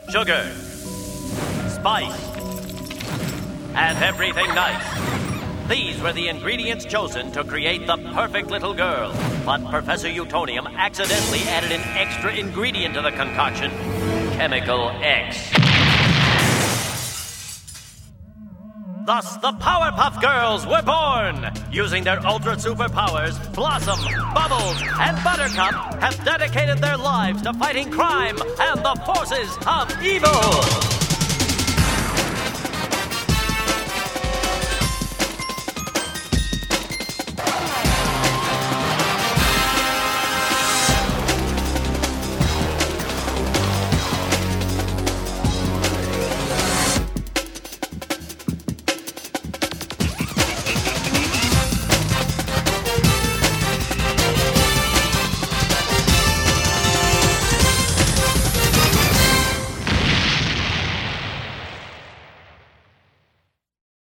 sugar, spice, and everything nice. These were the ingredients chosen to create the perfect little girl. But Professor Utonium accidentally added an extra ingredient to the concoction, Chemical X. Thus, the Powerpuff Girls were born! Using their ultra superpowers, Blossom, Bubbles, and Buttercup have dedicated their lives to fighting crime and the forces of evil!